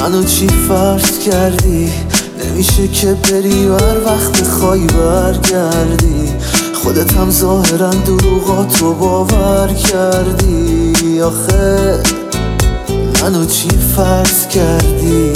منو چی فرض کردی؟ نمیشه که بری و هر وقت خواهی برگردی. خودت هم ظاهرا دروغاتو باور کردی. آخه منو چی فرض کردی؟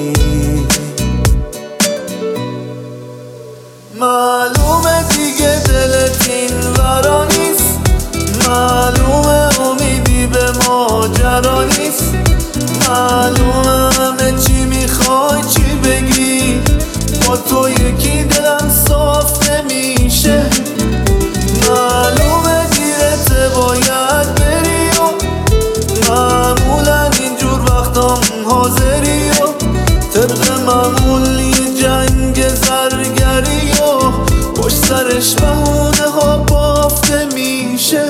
معلومه دیگه دلت این ورا نیست، معلومه امیدی به ماجرا نیست، معلومه همه چی میخوای چی بگی، با تو یکی دلم صاف نمیشه. معلومه دیرته باید بری و معمولا اینجور وقتام حاضری و طبق معمولی جنگ زرگری و پشت سرش بهونه ها بافته میشه.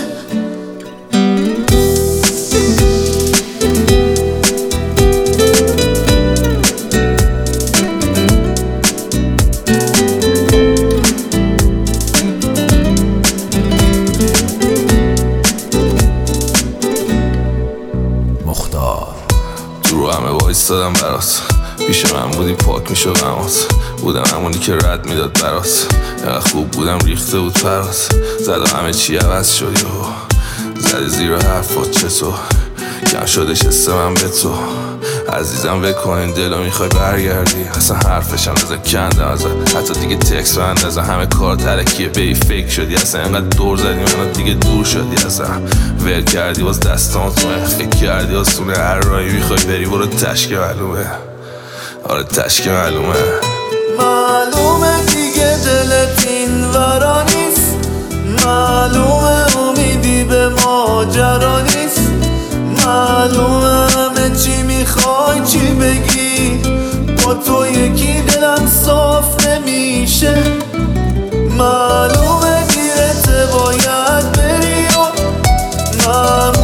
رو همه وایستادم برات، پیش من بودی پاک میشد غمات، بودم همونی که رد میداد برات، اینقدر خوب بودم ریخته بود پرات، زد همه چی عوض شدی و زدی زیر حرفات چطور کم شدش حس من به تو عزیزم. بکنین دلو میخوای برگردی، اصلا حرفشم ازا کندم ازا، حتی دیگه تکس رو اندازه همه کار ترکیه بی فیک شدی، اصلا اینقدر دور زدی منو دیگه دور شدی، اصلا ول کردی باز دستانتونه، فکر کردی آسونه هر راهی میخوای بری برو تشک معلومه، آره تشک معلومه. معلومه دیگه دلت این ورا نیست، معلومه امیدی به ماجرا نیست، معلومه همه چی میخوای چی بگی، با تو یکی دلم صاف نمیشه. معلومه دیرته باید بری و